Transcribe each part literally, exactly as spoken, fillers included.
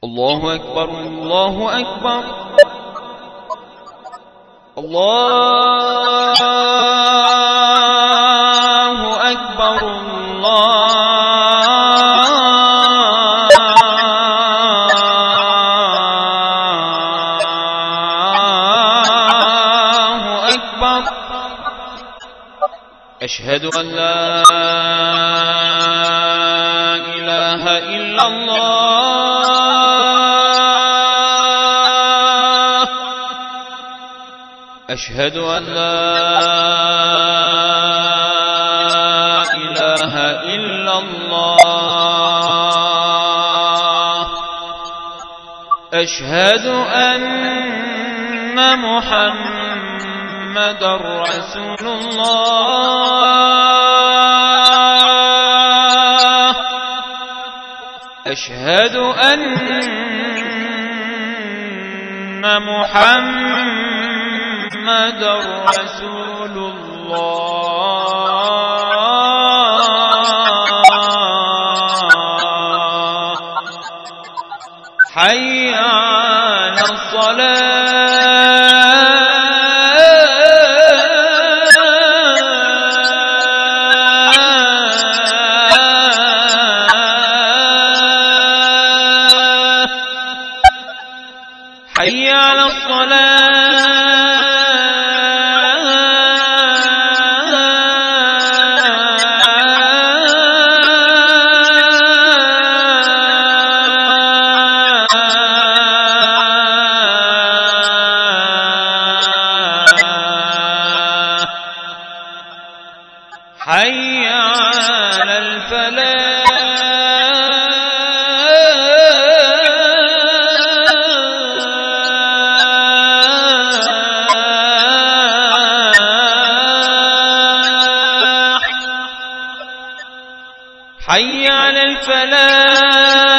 الله أكبر الله أكبر الله أكبر الله أكبر. أشهد أن لا إله إلا الله. أشهد أن لا إله إلا الله. أشهد أن محمد رسول الله. أشهد أن محمد رسول الله. حي على الصلاة. حي على الصلاة. حي على الفلاح. حي على الفلاح.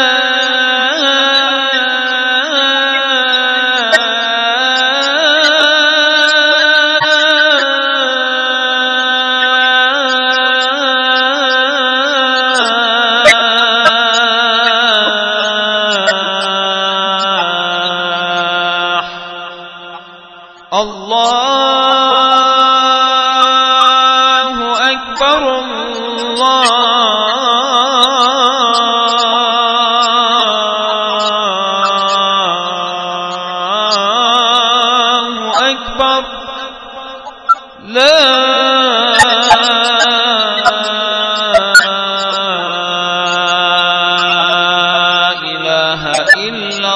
الله أكبر الله أكبر. لا إله إلا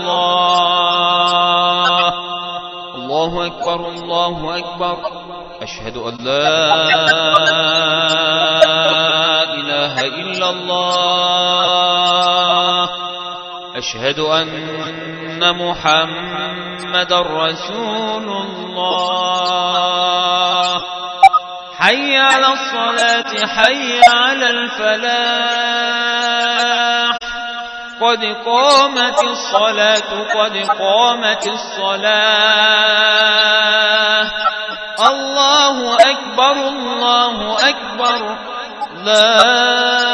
الله. الله أكبر الله أكبر. أشهد أن لا إله إلا الله. أشهد أن محمد رسول الله. حي على الصلاة. حي على الفلاح. قد قامت الصلاة قد قامت الصلاة. الله أكبر الله أكبر. لا